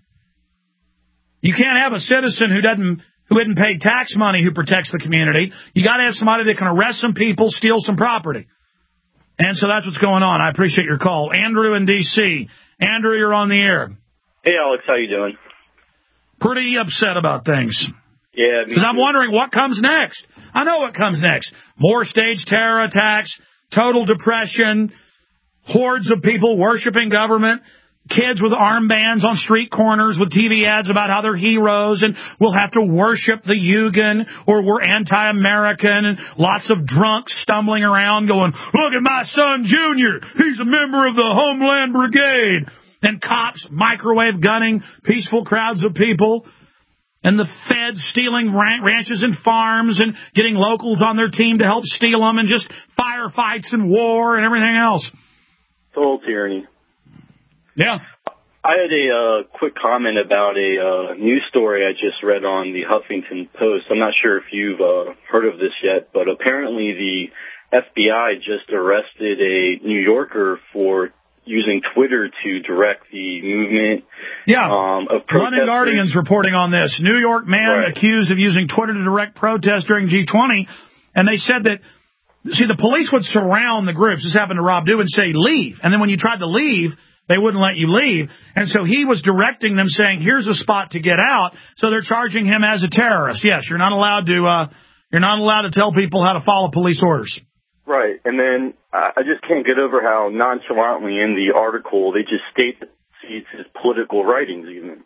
You can't have a citizen who doesn't who isn't paid tax money who protects the community. You got to have somebody that can arrest some people, steal some property. And so that's what's going on. I appreciate your call. Andrew in D C Andrew, you're on the air. Hey, Alex, how you doing? Pretty upset about things. Yeah, because I'm wondering what comes next. I know what comes next. More staged terror attacks, total depression, hordes of people worshiping government, kids with armbands on street corners with T V ads about how they're heroes and we'll have to worship the Yugon or we're anti-American, and lots of drunks stumbling around going, look at my son Junior, he's a member of the Homeland Brigade, and cops microwave gunning peaceful crowds of people. and the feds stealing ran- ranches and farms and getting locals on their team to help steal them, and just firefights and war and everything else. Total tyranny. Yeah. I had a uh, quick comment about a uh, news story I just read on the Huffington Post. I'm not sure if you've uh, heard of this yet, but apparently the F B I just arrested a New Yorker for using Twitter to direct the movement yeah. um, of protesters. London Guardian's reporting on this. New York man right. accused of using Twitter to direct protests during G twenty, and they said that, see, the police would surround the groups. This happened to Rob Dew, and say, leave. And then when you tried to leave, they wouldn't let you leave. And so he was directing them, saying, here's a spot to get out. So they're charging him as a terrorist. Yes, you're not allowed to uh, you're not allowed to tell people how to follow police orders. Right. And then uh, I just can't get over how nonchalantly in the article they just state that it's his political writings even.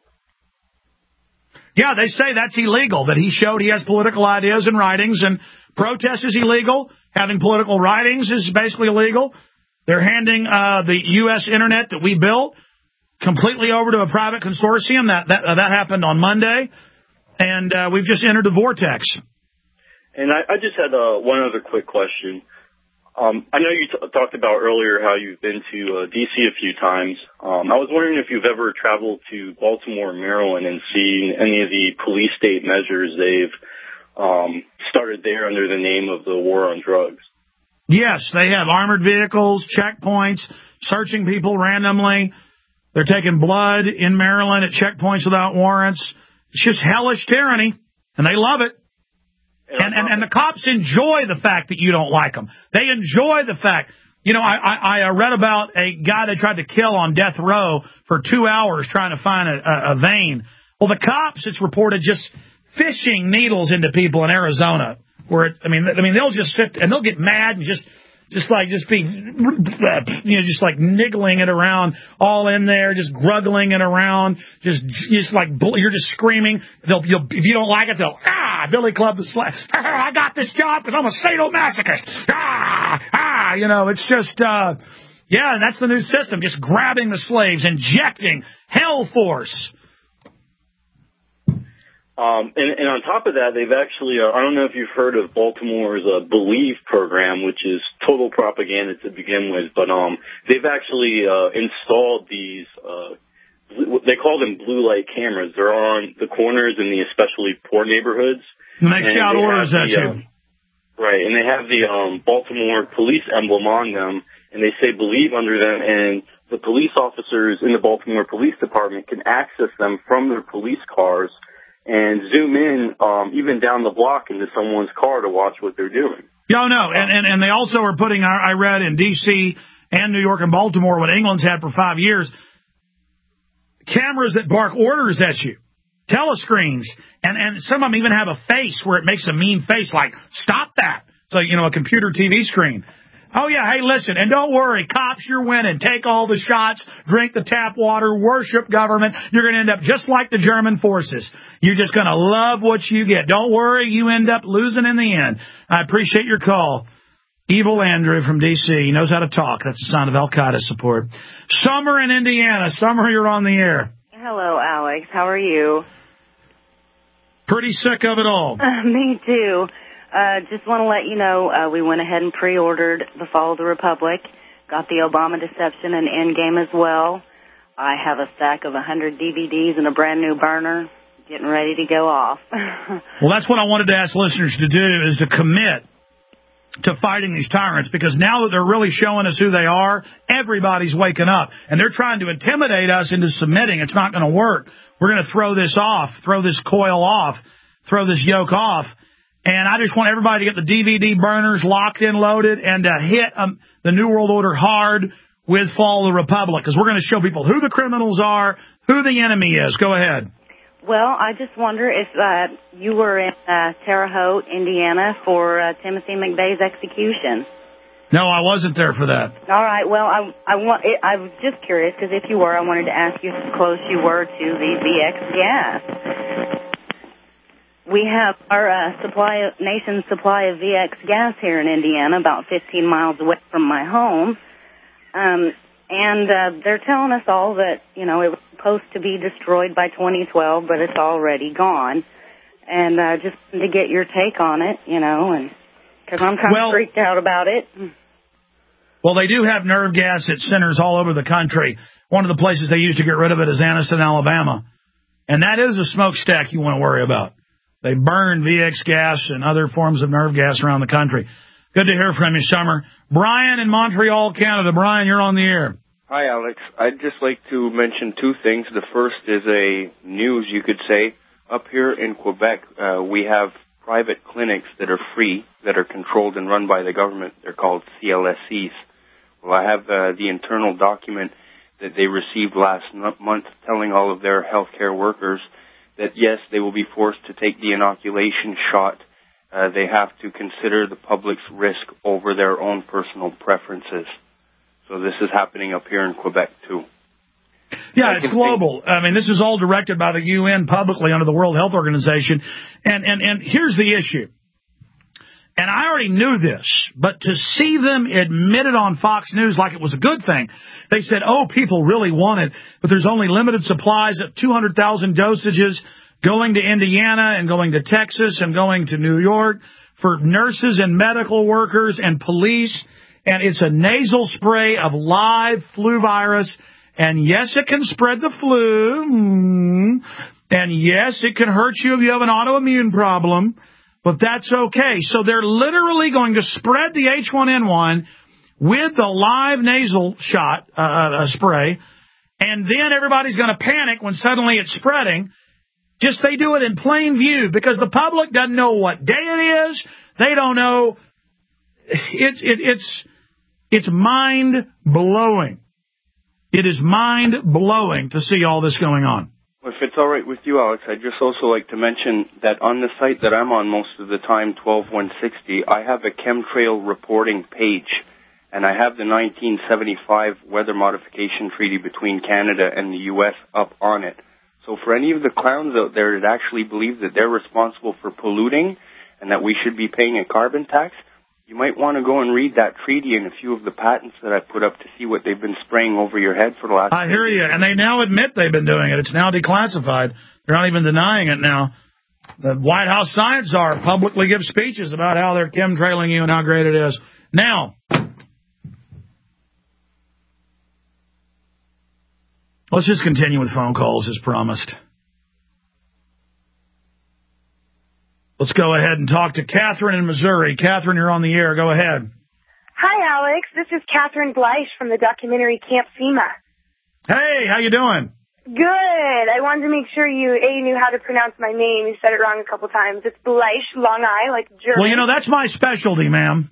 Yeah, they say that's illegal, that he showed he has political ideas and writings, and protest is illegal. Having political writings is basically illegal. They're handing uh, the U S Internet that we built completely over to a private consortium. That that, uh, that happened on Monday, and uh, we've just entered the vortex. And I, I just had uh, one other quick question. Um, I know you t- talked about earlier how you've been to uh, D C a few times. Um, I was wondering if you've ever traveled to Baltimore, Maryland, and seen any of the police state measures they've um, started there under the name of the war on drugs. Yes, they have armored vehicles, checkpoints, searching people randomly. They're taking blood in Maryland at checkpoints without warrants. It's just hellish tyranny, and they love it. And, and, and the cops enjoy the fact that you don't like them. They enjoy the fact. You know, I, I, I read about a guy they tried to kill on death row for two hours trying to find a, a, a vein. Well, the cops, it's reported, just fishing needles into people in Arizona. Where it, I mean, I mean, they'll just sit and they'll get mad and just, just like, just be, you know, just like niggling it around, all in there, just gruggling it around, just, just like you're just screaming. They'll, you'll, if you don't like it, they'll ah, Billy Club the Slap. I got this job because I'm a sadomasochist. Ah, ah, you know, it's just, uh, yeah, and that's the new system, just grabbing the slaves, injecting hell force. Um, and, and on top of that, they've actually, uh, I don't know if you've heard of Baltimore's uh, Believe program, which is total propaganda to begin with, but um, they've actually uh, installed these, uh, they call them blue light cameras. They're on the corners in the especially poor neighborhoods. And they shout orders at you. Uh, right, and they have the um, Baltimore police emblem on them, and they say Believe under them, and the police officers in the Baltimore Police Department can access them from their police cars and zoom in um, even down the block into someone's car to watch what they're doing. No, no, and, and, and they also are putting, I read in D C and New York and Baltimore, what England's had for five years, cameras that bark orders at you, telescreens, and, and some of them even have a face where it makes a mean face like, stop that. So, you know, a computer T V screen. Oh, yeah, hey, listen, and don't worry, cops, you're winning. Take all the shots, drink the tap water, worship government. You're going to end up just like the German forces. You're just going to love what you get. Don't worry, you end up losing in the end. I appreciate your call. Evil Andrew from D C He knows how to talk. That's a sign of Al-Qaeda support. Summer in Indiana. Summer, you're on the air. Hello, Alex. How are you? Pretty sick of it all. Uh, me too. Uh, just want to let you know, uh, we went ahead and pre-ordered The Fall of the Republic, got the Obama Deception and Endgame as well. I have a stack of one hundred D V Ds and a brand new burner, getting ready to go off. Well, that's what I wanted to ask listeners to do, is to commit to fighting these tyrants, because now that they're really showing us who they are, everybody's waking up, and they're trying to intimidate us into submitting. It's not going to work. We're going to throw this off, throw this coil off, throw this yoke off. And I just want everybody to get the D V D burners locked in, loaded, and to hit um, the New World Order hard with Fall of the Republic, because we're going to show people who the criminals are, who the enemy is. Go ahead. Well, I just wonder if uh, you were in uh, Terre Haute, Indiana, for uh, Timothy McVeigh's execution. No, I wasn't there for that. All right. Well, I I want I was just curious, because if you were, I wanted to ask you how close you were to the V X gas. We have our uh, supply, of, nation's supply of V X gas here in Indiana, about fifteen miles away from my home. Um, and uh, they're telling us all that, you know, it was supposed to be destroyed by twenty twelve, but it's already gone. And uh, just to get your take on it, you know, and because I'm kind well, of freaked out about it. Well, they do have nerve gas at centers all over the country. One of the places they use to get rid of it is Anniston, Alabama. And that is a smokestack you want to worry about. They burn V X gas and other forms of nerve gas around the country. Good to hear from you, Summer. Brian in Montreal, Canada. Brian, you're on the air. Hi, Alex. I'd just like to mention two things. The first is a news, you could say. Up here in Quebec, uh, we have private clinics that are free, that are controlled and run by the government. They're called C L S Cs. Well, I have uh, the internal document that they received last month telling all of their healthcare workers that, yes, they will be forced to take the inoculation shot. Uh, they have to consider the public's risk over their own personal preferences. So this is happening up here in Quebec, too. Yeah, it's global. I mean, this is all directed by the U N publicly under the World Health Organization. And, and, and here's the issue. And I already knew this, but to see them admit it on Fox News like it was a good thing, they said, oh, people really want it, but there's only limited supplies of two hundred thousand dosages going to Indiana and going to Texas and going to New York for nurses and medical workers and police. And it's a nasal spray of live flu virus. And yes, it can spread the flu. And yes, it can hurt you if you have an autoimmune problem. But that's okay. So they're literally going to spread the H one N one with the live nasal shot, uh, uh, spray. And then everybody's going to panic when suddenly it's spreading. Just they do it in plain view because the public doesn't know what day it is. They don't know. It's, it, it's, it's mind-blowing. It is mind-blowing to see all this going on. If it's all right with you, Alex, I'd just also like to mention that on the site that I'm on most of the time, twelve one sixty, I have a chemtrail reporting page, and I have the nineteen seventy-five Weather Modification Treaty between Canada and the U S up on it. So for any of the clowns out there that actually believe that they're responsible for polluting and that we should be paying a carbon tax, you might want to go and read that treaty and a few of the patents that I put up to see what they've been spraying over your head for the last... I hear you, and they now admit they've been doing it. It's now declassified. They're not even denying it now. The White House science czar publicly gives speeches about how they're chemtrailing you and how great it is. Now, let's just continue with phone calls as promised. Let's go ahead and talk to Catherine in Missouri. Catherine, you're on the air. Go ahead. Hi, Alex. This is Catherine Bleich from the documentary Camp FEMA. Hey, how you doing? Good. I wanted to make sure you, A, knew how to pronounce my name. You said it wrong a couple times. It's Bleich, long I, like German. Well, you know, that's my specialty, ma'am.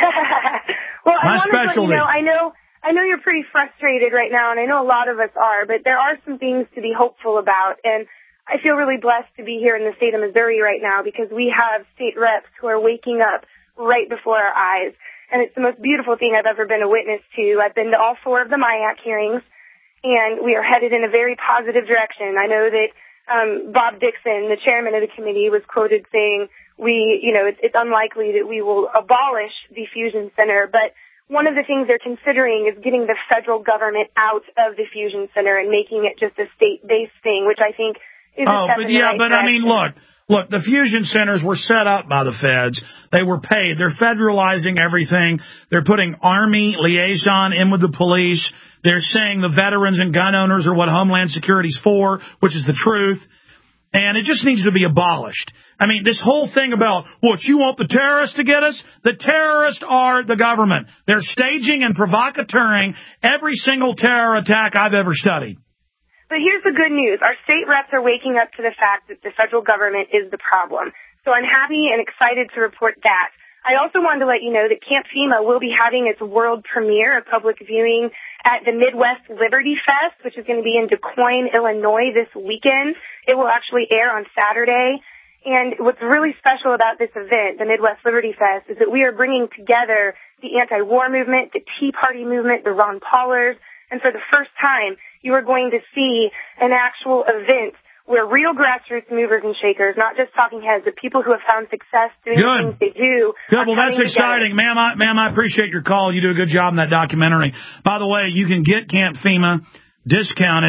Well, my I wanted specialty. to let you know, I know, I know you're pretty frustrated right now, and I know a lot of us are, but there are some things to be hopeful about, and I feel really blessed to be here in the state of Missouri right now because we have state reps who are waking up right before our eyes. And it's the most beautiful thing I've ever been a witness to. I've been to all four of the M I A C hearings, and we are headed in a very positive direction. I know that um, Bob Dixon, the chairman of the committee, was quoted saying, we, you know, it's, it's unlikely that we will abolish the Fusion Center, but one of the things they're considering is getting the federal government out of the Fusion Center and making it just a state-based thing, which I think Oh, but yeah, but I mean, look, look, the fusion centers were set up by the feds. They were paid. They're federalizing everything. They're putting Army liaison in with the police. They're saying the veterans and gun owners are what Homeland Security's for, which is the truth. And it just needs to be abolished. I mean, this whole thing about, what, you want the terrorists to get us? The terrorists are the government. They're staging and provocateuring every single terror attack I've ever studied. But here's the good news. Our state reps are waking up to the fact that the federal government is the problem. So I'm happy and excited to report that. I also wanted to let you know that Camp FEMA will be having its world premiere, a public viewing, at the Midwest Liberty Fest, which is going to be in Des Moines, Illinois this weekend. It will actually air on Saturday. And what's really special about this event, the Midwest Liberty Fest, is that we are bringing together the anti-war movement, the Tea Party movement, the Ron Paulers, and for the first time, you are going to see an actual event where real grassroots movers and shakers, not just talking heads, but people who have found success doing good. the things they do. Good. Well, that's exciting. Ma'am I, ma'am, I appreciate your call. You do a good job in that documentary. By the way, you can get Camp FEMA discounted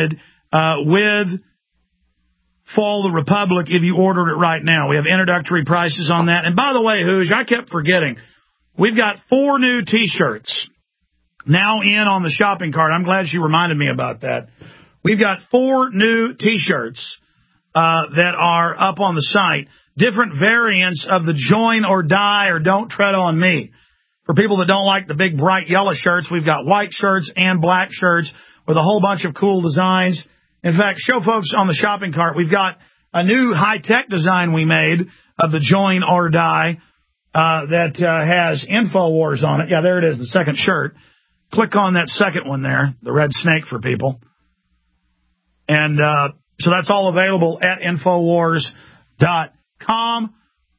uh, with Fall the Republic if you ordered it right now. We have introductory prices on that. And by the way, Hooge, I kept forgetting, we've got four new T-shirts now in on the shopping cart. I'm glad she reminded me about that. We've got four new T-shirts uh, that are up on the site, different variants of the Join or Die or Don't Tread on Me. For people that don't like the big bright yellow shirts, we've got white shirts and black shirts with a whole bunch of cool designs. In fact, show folks on the shopping cart, we've got a new high-tech design we made of the Join or Die uh, that uh, has InfoWars on it. Yeah, there it is, the second shirt. Click on that second one there, the red snake for people. And uh, so that's all available at Infowars dot com.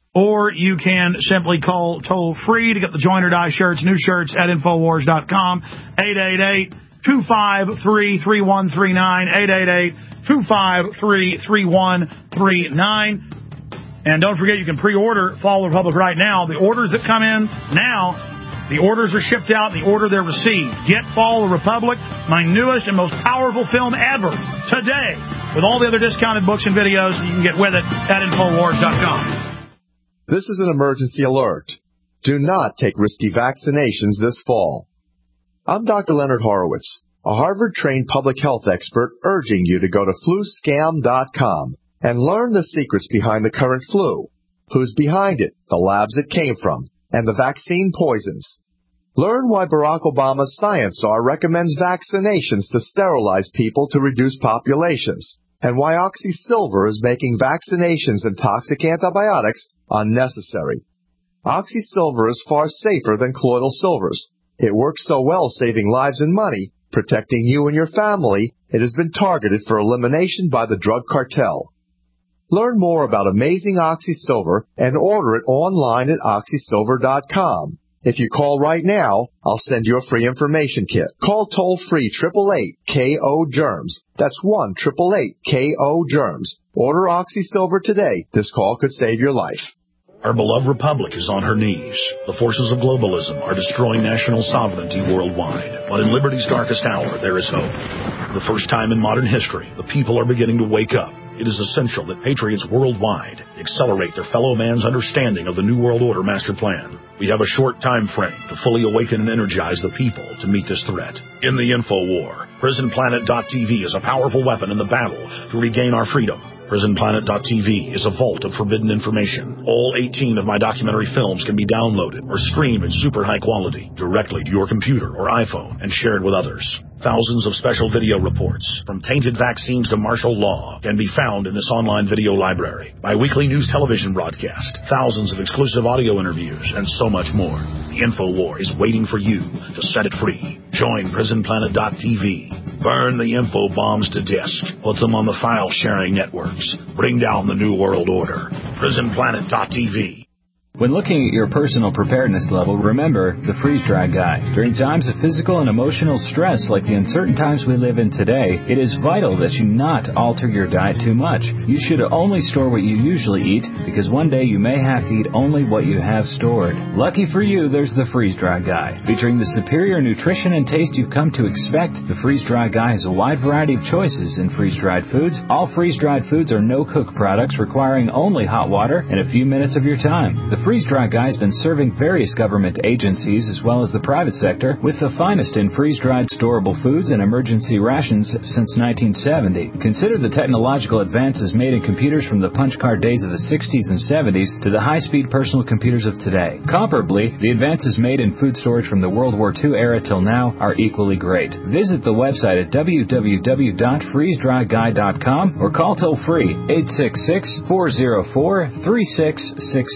Or you can simply call toll-free to get the Join or Die shirts, new shirts at Infowars dot com, eight eight eight, two five three, three one three nine, eight eight eight, two five three, three one three nine. And don't forget, you can pre-order Fall of the Republic right now. The orders that come in now, the orders are shipped out in the order they're received. Get Fall of the Republic, my newest and most powerful film ever, today, with all the other discounted books and videos that you can get with it at Infowars dot com. This is an emergency alert. Do not take risky vaccinations this fall. I'm Doctor Leonard Horowitz, a Harvard-trained public health expert urging you to go to flu scam dot com and learn the secrets behind the current flu, who's behind it, the labs it came from, and the vaccine poisons. Learn why Barack Obama's science czar recommends vaccinations to sterilize people to reduce populations, and why OxySilver is making vaccinations and toxic antibiotics unnecessary. OxySilver is far safer than colloidal silvers. It works so well saving lives and money, protecting you and your family, it has been targeted for elimination by the drug cartel. Learn more about amazing OxySilver and order it online at Oxy Silver dot com. If you call right now, I'll send you a free information kit. Call toll-free eight eight eight, K O, germs. That's one eight eight eight, K O, germs. Order OxySilver today. This call could save your life. Our beloved republic is on her knees. The forces of globalism are destroying national sovereignty worldwide. But in liberty's darkest hour, there is hope. For the first time in modern history, the people are beginning to wake up. It is essential that patriots worldwide accelerate their fellow man's understanding of the New World Order master plan. We have a short time frame to fully awaken and energize the people to meet this threat. In the info war, Prison Planet dot T V is a powerful weapon in the battle to regain our freedom. Prison Planet dot T V is a vault of forbidden information. All eighteen of my documentary films can be downloaded or streamed in super high quality directly to your computer or iPhone and shared with others. Thousands of special video reports, from tainted vaccines to martial law, can be found in this online video library. My weekly news television broadcast, thousands of exclusive audio interviews, and so much more. The InfoWar is waiting for you to set it free. Join Prison Planet dot T V. Burn the info bombs to disk. Put them on the file-sharing networks. Bring down the New World Order. Prison Planet dot T V. When looking at your personal preparedness level, remember the freeze-dried guide. During times of physical and emotional stress like the uncertain times we live in today, it is vital that you not alter your diet too much. You should only store what you usually eat, because one day you may have to eat only what you have stored. Lucky for you, there's the freeze-dried guide. Featuring the superior nutrition and taste you've come to expect, the freeze-dried guide has a wide variety of choices in freeze-dried foods. All freeze-dried foods are no-cook products requiring only hot water and a few minutes of your time. The freeze-dried guide has been serving various government agencies as well as the private sector with the finest in freeze-dried storable foods and emergency rations since nineteen seventy. Consider the technological advances made in computers from the punch card days of the sixties and seventies to the high-speed personal computers of today. Comparably, the advances made in food storage from the World War Two era till now are equally great. Visit the website at w w w dot freeze dry guide dot com or call toll-free eight six six, four zero four, three six six.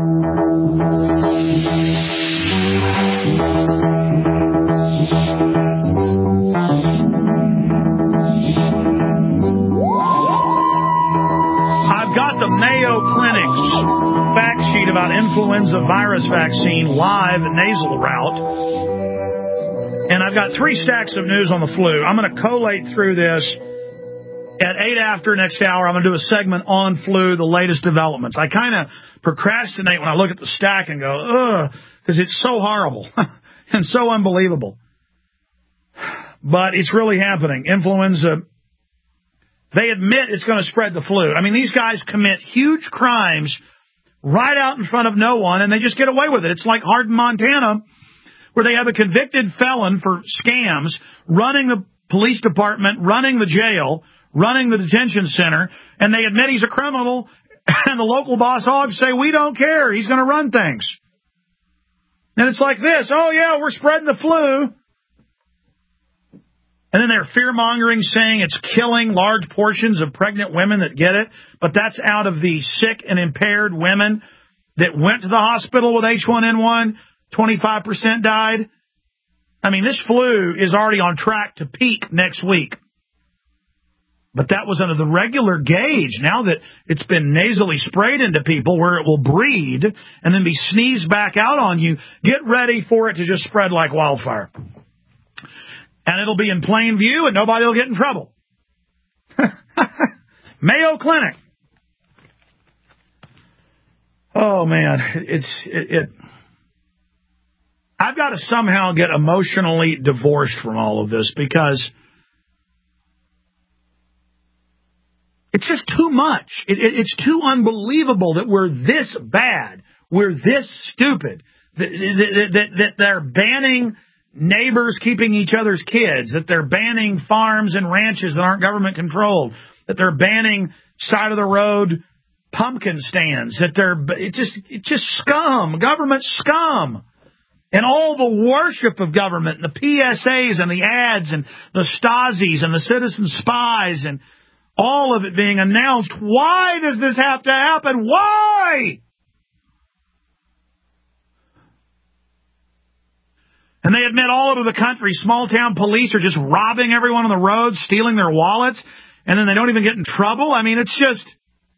I've got the Mayo Clinic's fact sheet about influenza virus vaccine live nasal route. And I've got three stacks of news on the flu. I'm going to collate through this. At eight after next hour, I'm going to do a segment on flu, the latest developments. I kind of procrastinate when I look at the stack and go, ugh, because it's so horrible and so unbelievable. But it's really happening. Influenza they admit it's going to spread the flu. I mean, these guys commit huge crimes right out in front of no one, and they just get away with it. It's like Hardin, Montana, where they have a convicted felon for scams running the police department, running the jail, running the detention center, and they admit he's a criminal, and the local boss hogs say, we don't care, he's going to run things. And it's like this, oh yeah, we're spreading the flu. And then they're fear-mongering, saying it's killing large portions of pregnant women that get it, but that's out of the sick and impaired women that went to the hospital with H one N one, twenty-five percent died. I mean, this flu is already on track to peak next week. But that was under the regular gauge. Now that it's been nasally sprayed into people where it will breed and then be sneezed back out on you, get ready for it to just spread like wildfire. And it'll be in plain view and nobody will get in trouble. Mayo Clinic. Oh, man. It's it, it. I've got to somehow get emotionally divorced from all of this because it's just too much. It, it, it's too unbelievable that we're this bad. We're this stupid. That, that, that, that they're banning neighbors keeping each other's kids, that they're banning farms and ranches that aren't government controlled, that they're banning side of the road pumpkin stands, that they're it just it's just scum, government scum. And all the worship of government, and the P S As and the ads and the Stasis and the citizen spies and all of it being announced. Why does this have to happen? Why? And they admit all over the country, small-town police are just robbing everyone on the road, stealing their wallets, and then they don't even get in trouble. I mean, it's just...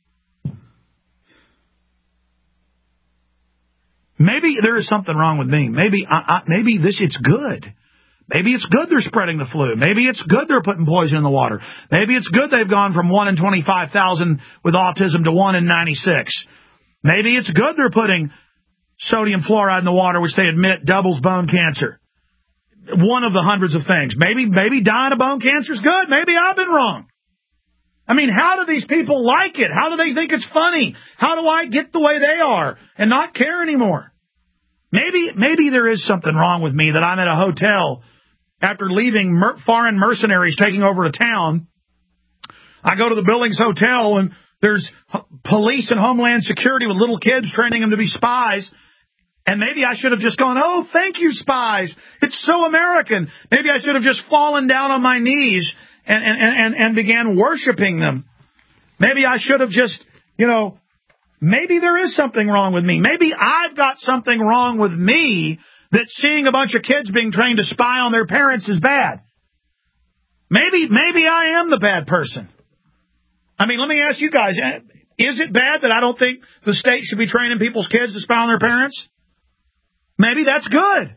Maybe there is something wrong with me. Maybe I, I, maybe this it's good. Maybe it's good they're spreading the flu. Maybe it's good they're putting poison in the water. Maybe it's good they've gone from one in twenty-five thousand with autism to one in ninety-six. Maybe it's good they're putting sodium fluoride in the water, which they admit doubles bone cancer. One of the hundreds of things. Maybe maybe dying of bone cancer is good. Maybe I've been wrong. I mean, how do these people like it? How do they think it's funny? How do I get the way they are and not care anymore? Maybe maybe there is something wrong with me that I'm at a hotel after leaving mer- foreign mercenaries taking over a town. I go to the Billings Hotel and there's h- police and Homeland Security with little kids training them to be spies. And maybe I should have just gone, oh, thank you, spies. It's so American. Maybe I should have just fallen down on my knees and, and, and, and began worshiping them. Maybe I should have just, you know, maybe there is something wrong with me. Maybe I've got something wrong with me that seeing a bunch of kids being trained to spy on their parents is bad. Maybe, maybe I am the bad person. I mean, let me ask you guys, is it bad that I don't think the state should be training people's kids to spy on their parents? Maybe that's good.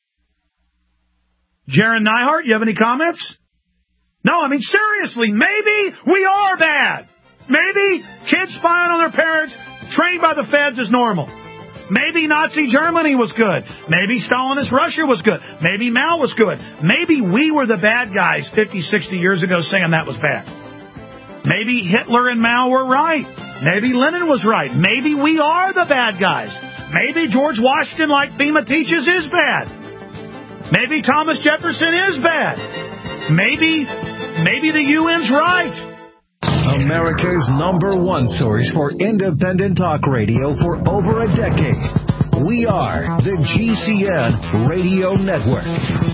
Jaron Nyhart, you have any comments? No, I mean, seriously, maybe we are bad. Maybe kids spying on their parents, trained by the feds, is normal. Maybe Nazi Germany was good. Maybe Stalinist Russia was good. Maybe Mao was good. Maybe we were the bad guys fifty, sixty years ago saying that was bad. Maybe Hitler and Mao were right. Maybe Lenin was right. Maybe we are the bad guys. Maybe George Washington, like FEMA teaches, is bad. Maybe Thomas Jefferson is bad. Maybe, maybe the U N's right. America's number one source for independent talk radio for over a decade. We are the G C N Radio Network.